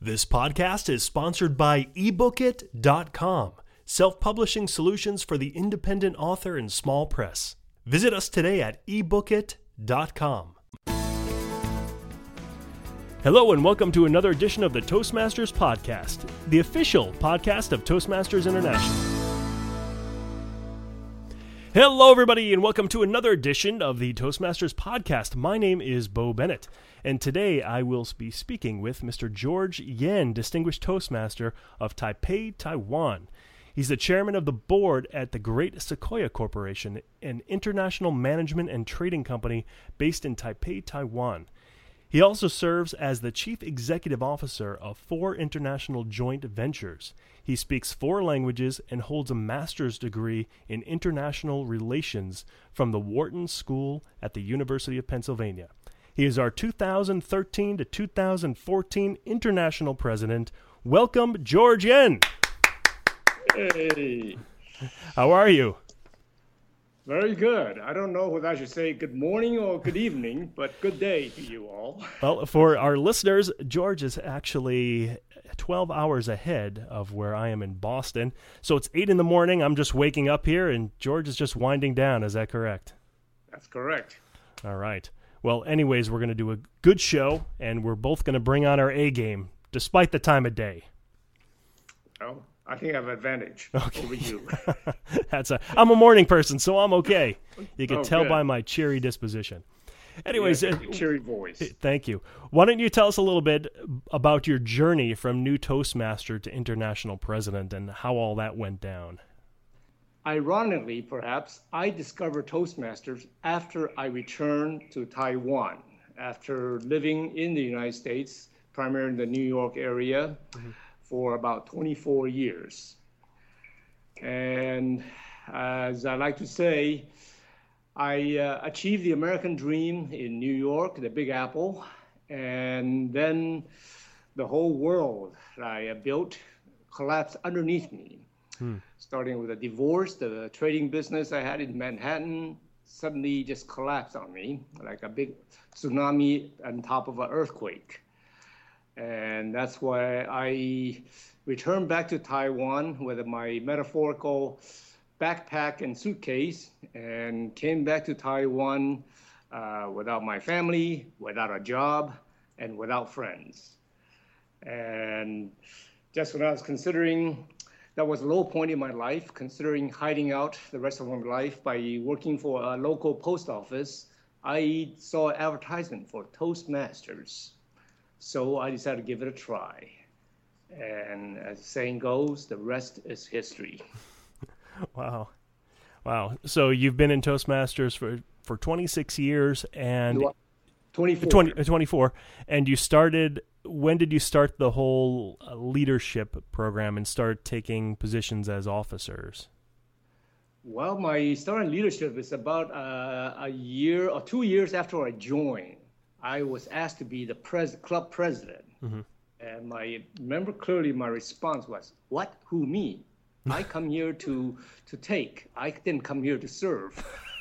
This podcast is sponsored by ebookit.com, self-publishing solutions for the independent author and small press. Visit us today at ebookit.com. Hello and welcome to another edition of the Toastmasters Podcast, the official podcast of Toastmasters International. Hello everybody and welcome to another edition of the Toastmasters Podcast. My name is Bo Bennett, and today I will be speaking with Mr. George Yen, Distinguished Toastmaster of Taipei, Taiwan. He's the chairman of the board at the Great Sequoia Corporation, an international management and trading company based in Taipei, Taiwan. He also serves as the chief executive officer of 4 international joint ventures. He speaks 4 languages and holds a master's degree in international relations from the Wharton School at the University of Pennsylvania. He is our 2013 to 2014 international president. Welcome, George Yen. Hey. How are you? Very good. I don't know whether I should say good morning or good evening, but good day to you all. Well, for our listeners, George is actually 12 hours ahead of where I am in Boston. So it's 8 in the morning. I'm just waking up here, and George is just winding down. Is that correct? That's correct. All right. Well, anyways, we're going to do a good show, and we're both going to bring on our A game, despite the time of day. Well, I think I have an advantage over you. I'm a morning person, so I'm okay. You can tell good. by my cheery disposition. Anyways, cheery voice. Thank you. Why don't you tell us a little bit about your journey from new Toastmaster to international president and how all that went down? Ironically, perhaps, I discovered Toastmasters after I returned to Taiwan, after living in the United States, primarily in the New York area, for about 24 years. And as I like to say, I achieved the American dream in New York, the Big Apple, and then the whole world that I built collapsed underneath me. Starting with a divorce, the trading business I had in Manhattan suddenly just collapsed on me like a big tsunami on top of an earthquake. And that's why I returned back to Taiwan with my metaphorical backpack and suitcase and came back to Taiwan without my family, without a job, and without friends. And just when I was considering, that was a low point in my life, considering hiding out the rest of my life by working for a local post office, I saw an advertisement for Toastmasters. So I decided to give it a try. And as the saying goes, the rest is history. Wow. So you've been in Toastmasters for 26 years and 24. And you started, when did you start the whole leadership program and start taking positions as officers? Well, my start in leadership is about a year or 2 years after I joined. I was asked to be the club president. And I remember clearly my response was, what? Who, me? I come here to take. I didn't come here to serve.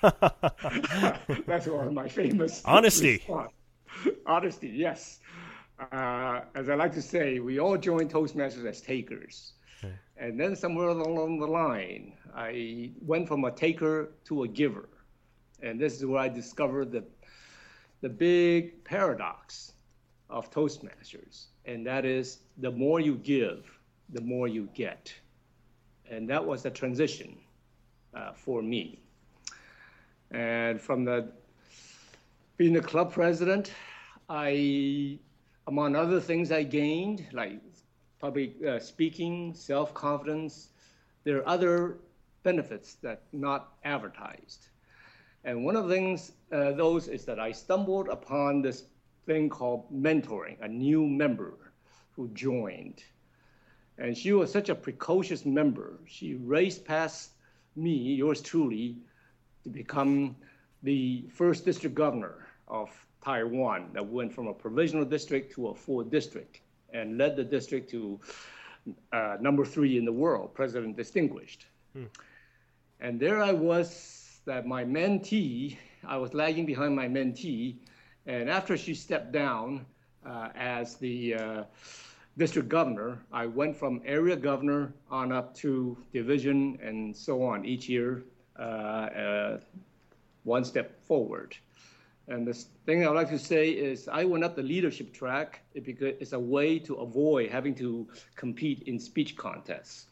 That's one of my famous honesty. Response. Honesty, yes. As I like to say, we all joined Toastmasters as takers. Okay. And then somewhere along the line, I went from a taker to a giver. And this is where I discovered the big paradox of Toastmasters. And that is, the more you give, the more you get. And that was the transition for me. And from being the club president, among other things I gained, like public speaking, self-confidence, there are other benefits that not advertised. And one of the things, those is that I stumbled upon this thing called mentoring, a new member who joined. And she was such a precocious member. She raced past me, yours truly, to become the first district governor of Taiwan that went from a provisional district to a full district and led the district to number 3 in the world, President Distinguished. And there I was, that my mentee, I was lagging behind my mentee, and after she stepped down as the district governor, I went from area governor on up to division and so on each year, one step forward. And the thing I would like to say is I went up the leadership track because it's a way to avoid having to compete in speech contests.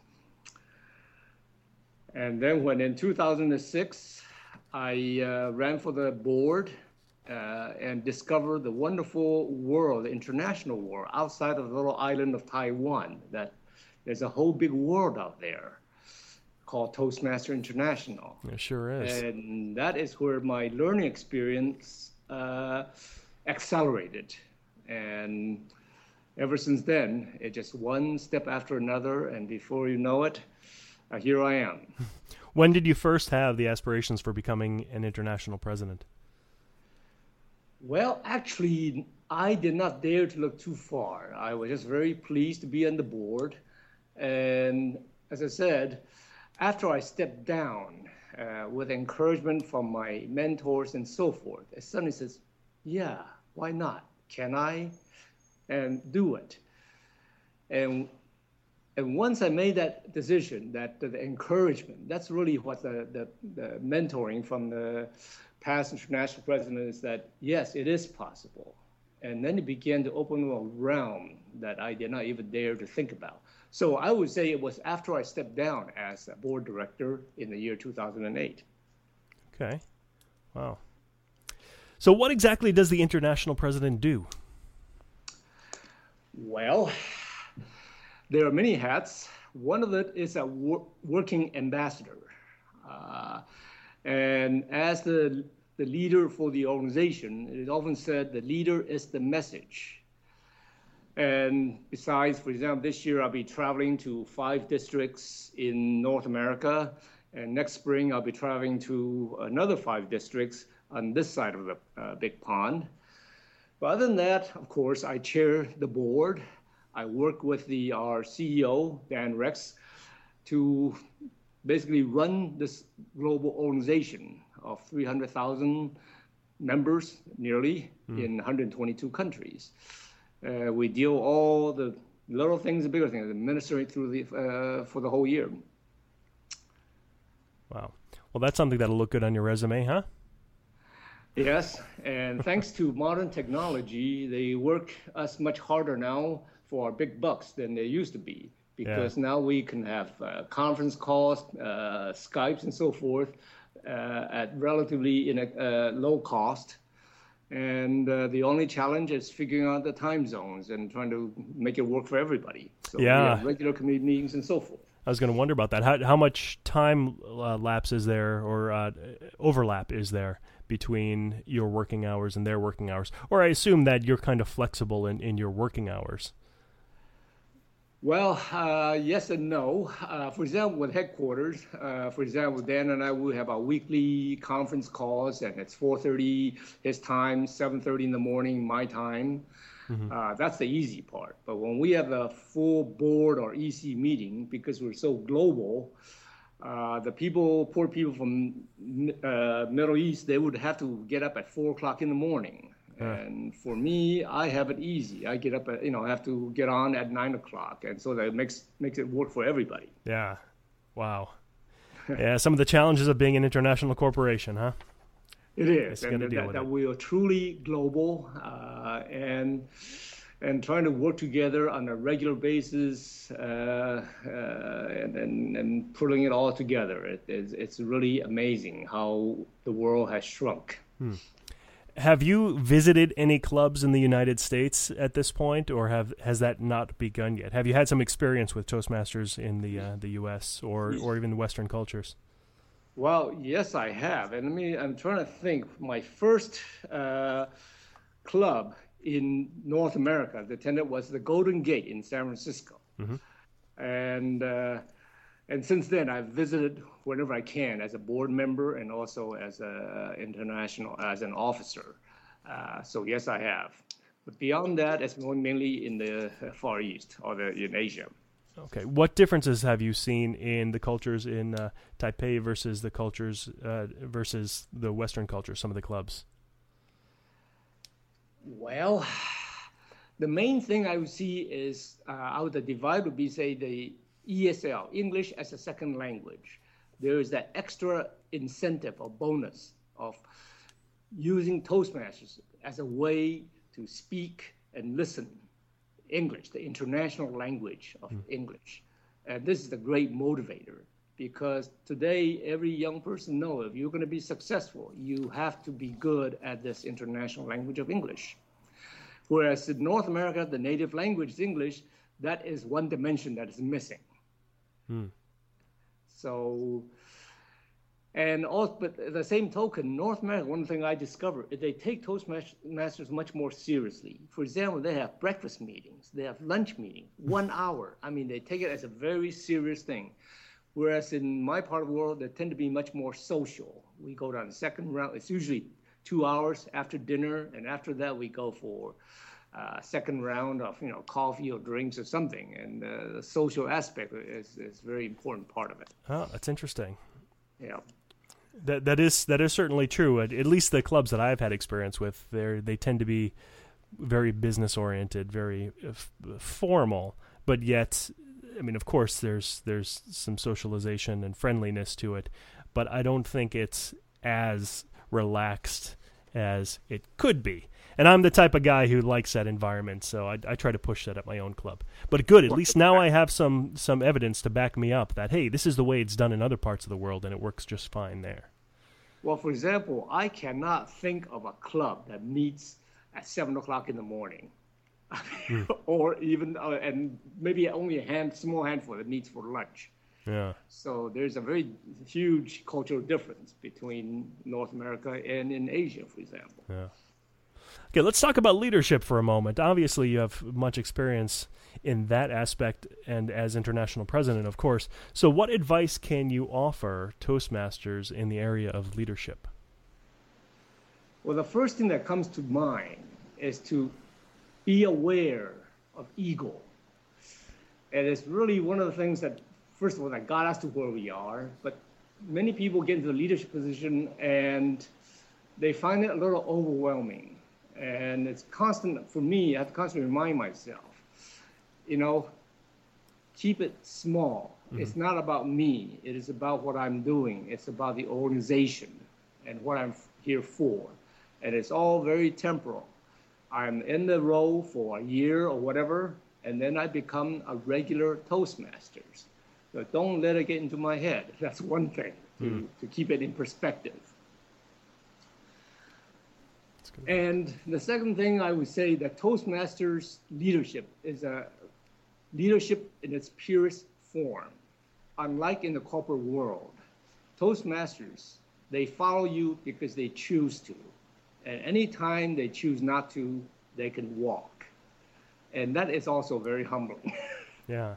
And then when in 2006, I ran for the board and discovered the wonderful world, the international world, outside of the little island of Taiwan, that there's a whole big world out there called Toastmaster International. It sure is. And that is where my learning experience accelerated. And ever since then, it's just one step after another, and before you know it, here I am. When did you first have the aspirations for becoming an international president? Well, actually, I did not dare to look too far. I was just very pleased to be on the board. And as I said, after I stepped down with encouragement from my mentors and so forth, I suddenly says, yeah, why not? Can I? And do it. And once I made that decision, that the encouragement, that's really what the mentoring from the past international presidents, that yes, it is possible. And then it began to open a realm that I did not even dare to think about. So I would say it was after I stepped down as a board director in the year 2008. Okay. Wow. So what exactly does the international president do? Well, there are many hats. One of it is a working ambassador. And as the leader for the organization, it is often said the leader is the message. And besides, for example, this year I'll be traveling to 5 districts in North America. And next spring I'll be traveling to another 5 districts on this side of the big pond. But other than that, of course, I chair the board. I work with our CEO, Dan Rex, to basically run this global organization of 300,000 members, nearly, in 122 countries. We deal all the little things and bigger things, administering through for the whole year. Wow. Well, that's something that'll look good on your resume, huh? Yes, and thanks to modern technology, they work us much harder now for our big bucks than they used to be, because now we can have conference calls, Skypes and so forth at relatively low cost. And the only challenge is figuring out the time zones and trying to make it work for everybody. So we have regular committee meetings and so forth. I was going to wonder about that. How much time lapse is there, or overlap is there between your working hours and their working hours? Or I assume that you're kind of flexible in your working hours. Well, yes and no. For example, with headquarters, for example, Dan and I will have our weekly conference calls, and it's 4:30 his time, 7:30 in the morning my time. Mm-hmm. That's the easy part. But when we have a full board or EC meeting, because we're so global, the poor people from Middle East, they would have to get up at 4 o'clock in the morning. And for me, I have it easy. I get up at, I have to get on at 9 o'clock. And so that makes it work for everybody. Yeah. Wow. Yeah, some of the challenges of being an international corporation, huh? It is. And that we are truly global and trying to work together on a regular basis and pulling it all together. It's really amazing how the world has shrunk. Have you visited any clubs in the United States at this point, or has that not begun yet? Have you had some experience with Toastmasters in the U.S. or even Western cultures? Well, yes, I have. And I'm trying to think. My first club in North America that attended was the Golden Gate in San Francisco. Mm-hmm. And since then, I've visited whenever I can as a board member and also as an officer. So yes, I have. But beyond that, it's mainly in the Far East or in Asia. Okay. What differences have you seen in the cultures in Taipei versus the cultures versus the Western culture, some of the clubs? Well, The main thing I would see is out the divide would be, say, the ESL, English as a second language. There is that extra incentive or bonus of using Toastmasters as a way to speak and listen English, the international language of English. And this is a great motivator, because today every young person knows if you're going to be successful, you have to be good at this international language of English. Whereas in North America, the native language is English. That is one dimension that is missing. So, and also, but at the same token, North America, one thing I discovered is they take Toastmasters much more seriously. For example, they have breakfast meetings, they have lunch meetings, 1 hour. I mean, they take it as a very serious thing. Whereas in my part of the world, they tend to be much more social. We go down the second round. It's usually 2 hours after dinner, and after that we go for second round of coffee or drinks or something. And the social aspect is a very important part of it. Oh, that's interesting. Yeah. That is certainly true. At least the clubs that I've had experience with, they tend to be very business oriented, very formal, but yet, I mean, of course, there's some socialization and friendliness to it, but I don't think it's as relaxed as it could be. And I'm the type of guy who likes that environment, so I try to push that at my own club. But good, at least now I have some evidence to back me up that, hey, this is the way it's done in other parts of the world, and it works just fine there. Well, for example, I cannot think of a club that meets at 7 o'clock in the morning. Or even, and maybe only a small handful that meets for lunch. Yeah. So there's a very huge cultural difference between North America and in Asia, for example. Yeah. Okay, let's talk about leadership for a moment. Obviously, you have much experience in that aspect and as international president, of course. So what advice can you offer Toastmasters in the area of leadership? Well, the first thing that comes to mind is to be aware of ego. And it's really one of the things that, first of all, that got us to where we are. But many people get into the leadership position and they find it a little overwhelming. And it's constant, for me, I have to constantly remind myself, keep it small. Mm-hmm. It's not about me. It is about what I'm doing. It's about the organization and what I'm here for. And it's all very temporal. I'm in the role for a year or whatever, and then I become a regular Toastmasters. So don't let it get into my head. That's one thing, to keep it in perspective. And the second thing I would say that Toastmasters leadership is a leadership in its purest form. Unlike in the corporate world, Toastmasters, they follow you because they choose to. And anytime they choose not to, they can walk. And that is also very humbling. Yeah.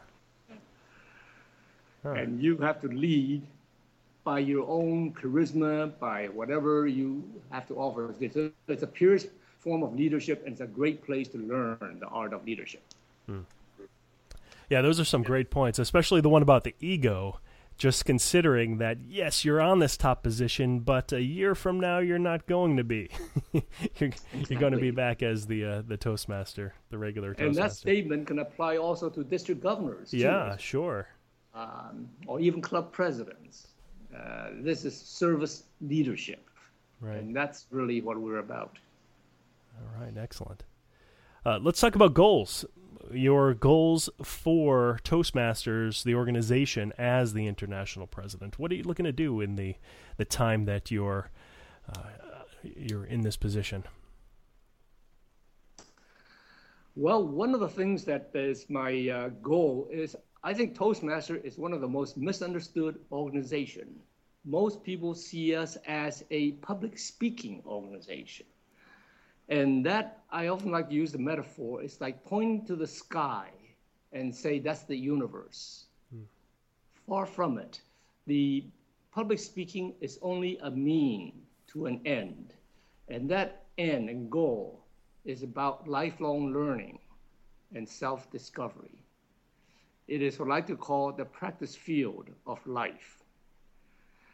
Huh. And you have to lead by your own charisma, by whatever you have to offer. It's a purest form of leadership, and it's a great place to learn the art of leadership. Yeah, those are some great points, especially the one about the ego. Just considering that, yes, you're on this top position, but a year from now, you're not going to be. You're going to be back as the Toastmaster, the regular Toastmaster. And that statement can apply also to district governors, too. Yeah, sure. Or even club presidents. This is service leadership. Right. And that's really what we're about. All right, excellent. Let's talk about goals. Your goals for Toastmasters, the organization, as the international president. What are you looking to do in the time that you're in this position? Well, one of the things that is my goal is I think Toastmaster is one of the most misunderstood organizations. Most people see us as a public speaking organization. And that, I often like to use the metaphor, it's like pointing to the sky and say that's the universe. Far from it. The public speaking is only a mean to an end. And that end and goal is about lifelong learning and self-discovery. It is what I like to call the practice field of life.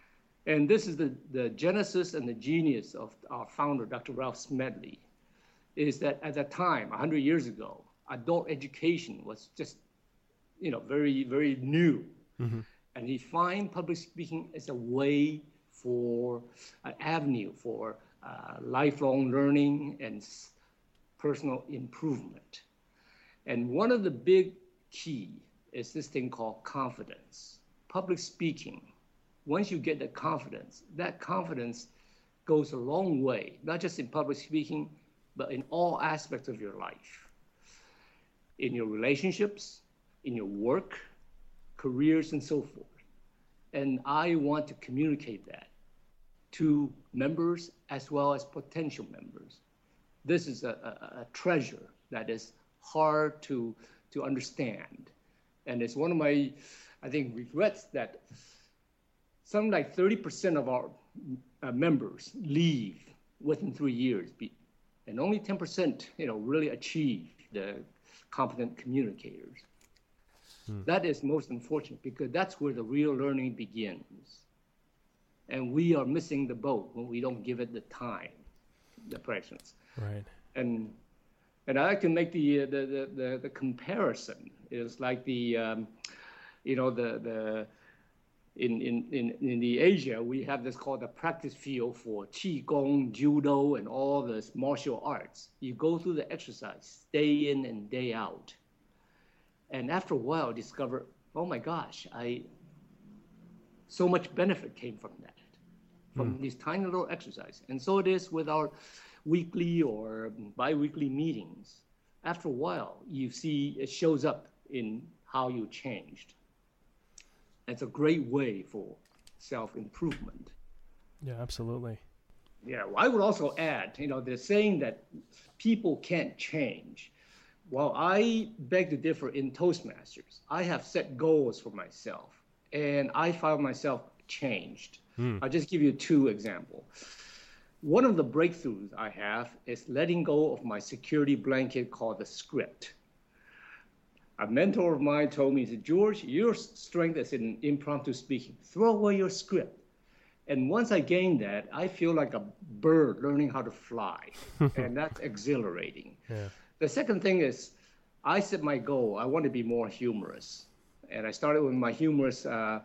And this is the genesis and the genius of our founder, Dr. Ralph Smedley. is that at that time, 100 years ago, adult education was just, very, very new. Mm-hmm. And he find public speaking as a way for an avenue for lifelong learning and personal improvement. And one of the big key is this thing called confidence. Public speaking, once you get that confidence goes a long way, not just in public speaking, but in all aspects of your life. In your relationships, in your work, careers, and so forth. And I want to communicate that to members as well as potential members. This is a treasure that is hard to understand. And it's one of my, I think, regrets that something like 30% of our members leave within 3 years, and only 10%, really achieve the competent communicators. That is most unfortunate because that's where the real learning begins. And we are missing the boat when we don't give it the time, the presence. Right. And I like to make the comparison. It's like in the Asia, we have this called the practice field for Qigong, Judo, and all this martial arts. You go through the exercise, day in and day out. And after a while, discover, oh my gosh, so much benefit came from that, from these tiny little exercises. And so it is with our weekly or bi-weekly meetings. After a while, you see it shows up in how you changed. It's a great way for self-improvement. Yeah, absolutely. Yeah, well, I would also add, they're saying that people can't change. Well, I beg to differ in Toastmasters. I have set goals for myself, and I found myself changed. I'll just give you 2 examples. One of the breakthroughs I have is letting go of my security blanket called the script. A mentor of mine told me, he said, George, your strength is in impromptu speaking. Throw away your script. And once I gained that, I feel like a bird learning how to fly, and that's exhilarating. Yeah. The second thing is, I set my goal. I want to be more humorous, and I started with my humorous the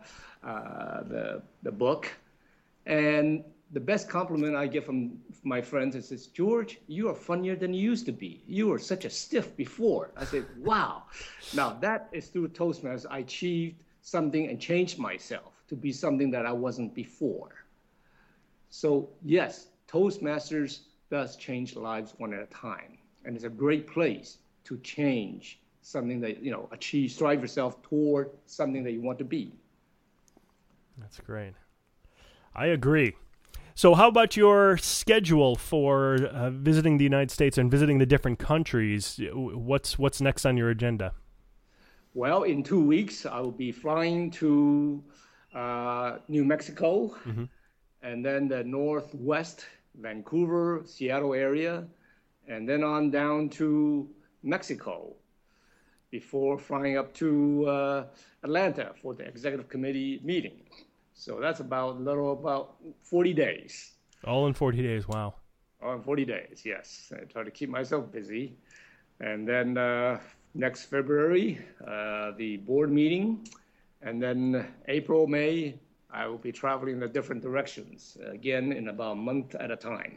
book, and the best compliment I get from my friends is, George, you are funnier than you used to be. You were such a stiff before. I said, wow. Now that is through Toastmasters. I achieved something and changed myself to be something that I wasn't before. So yes, Toastmasters does change lives one at a time. And it's a great place to change something that, strive yourself toward something that you want to be. That's great. I agree. So how about your schedule for visiting the United States and visiting the different countries? What's next on your agenda? Well, in 2 weeks, I will be flying to New Mexico, and then the Northwest, Vancouver, Seattle area, and then on down to Mexico before flying up to Atlanta for the executive committee meeting. So that's about 40 days. All in 40 days, wow. All in 40 days, yes. I try to keep myself busy. And then next February, the board meeting. And then April, May, I will be traveling in the different directions, again, in about a month at a time.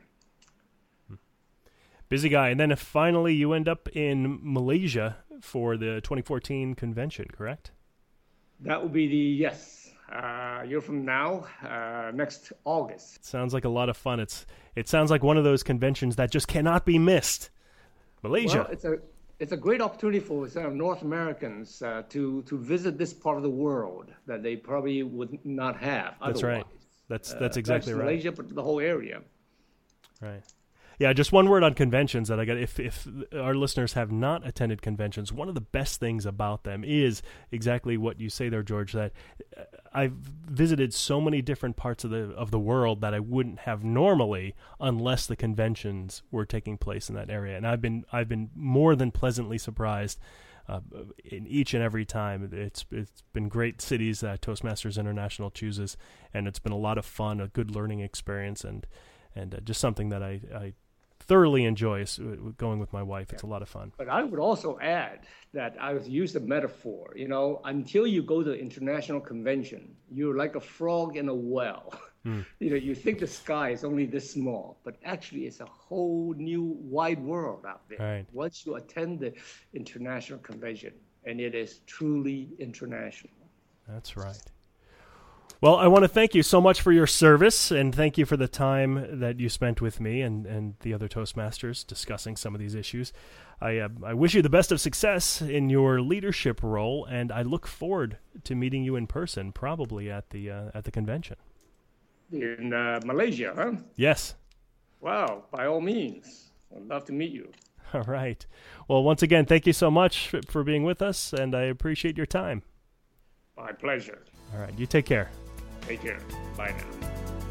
Busy guy. And then finally you end up in Malaysia for the 2014 convention, correct? That will be yes. Year from now, next August. Sounds like a lot of fun. It sounds like one of those conventions that just cannot be missed. Malaysia. Well, it's a great opportunity for North Americans to visit this part of the world that they probably would not have otherwise. That's right. That's exactly right. Malaysia, but the whole area. Right. Yeah, just one word on conventions that I got. If our listeners have not attended conventions, one of the best things about them is exactly what you say there, George, that I've visited so many different parts of the world that I wouldn't have normally unless the conventions were taking place in that area. And I've been more than pleasantly surprised in each and every time. It's been great cities that Toastmasters International chooses, and it's been a lot of fun, a good learning experience, and just something that I thoroughly enjoy going with my wife. It's a lot of fun. But I would also add that I would use the metaphor, until you go to the international convention, you're like a frog in a well. You think the sky is only this small, but actually it's a whole new wide world out there. Right. Once you attend the international convention, and it is truly international. That's right. Well, I want to thank you so much for your service, and thank you for the time that you spent with me and the other Toastmasters discussing some of these issues. I wish you the best of success in your leadership role, and I look forward to meeting you in person, probably at the convention. In Malaysia, huh? Yes. Wow, by all means. I'd love to meet you. All right. Well, once again, thank you so much for being with us, and I appreciate your time. My pleasure. All right. You take care. Take care. Bye now.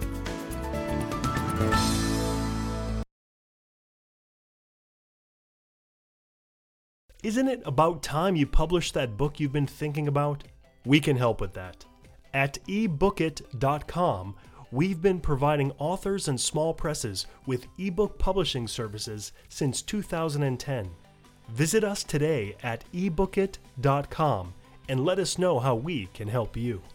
Isn't it about time you published that book you've been thinking about? We can help with that. At ebookit.com, we've been providing authors and small presses with ebook publishing services since 2010. Visit us today at ebookit.com and let us know how we can help you.